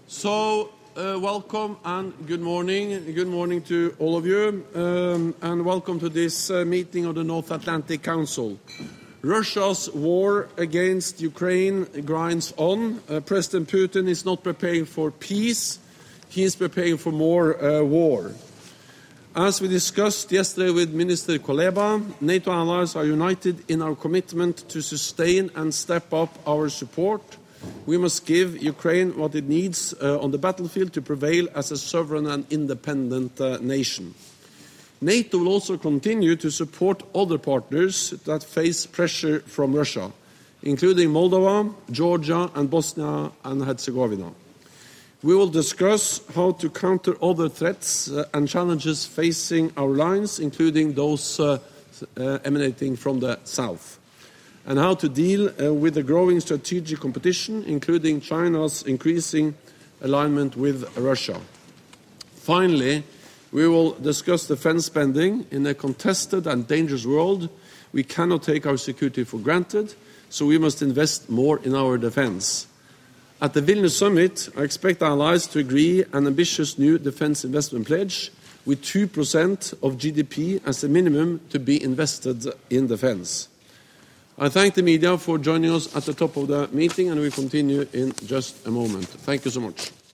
Welcome and good morning. Good morning to all of you, and welcome to this meeting of the North Atlantic Council. Russia's war against Ukraine grinds on. President Putin is not preparing for peace. He is preparing for more war. As we discussed yesterday with Minister Kuleba, NATO allies are united in our commitment to sustain and step up our support. We must give Ukraine what it needs on the battlefield to prevail as a sovereign and independent nation. NATO will also continue to support other partners that face pressure from Russia, including Moldova, Georgia, and Bosnia and Herzegovina. We will discuss how to counter other threats and challenges facing our lines, including those emanating from the south, and how to deal with the growing strategic competition, including China's increasing alignment with Russia. Finally, we will discuss defense spending. In a contested and dangerous world, we cannot take our security for granted, so we must invest more in our defense. At the Vilnius summit, I expect allies to agree an ambitious new defense investment pledge with 2% of GDP as a minimum to be invested in defense. I thank the media for joining us at the top of the meeting, and we continue in just a moment. Thank you so much.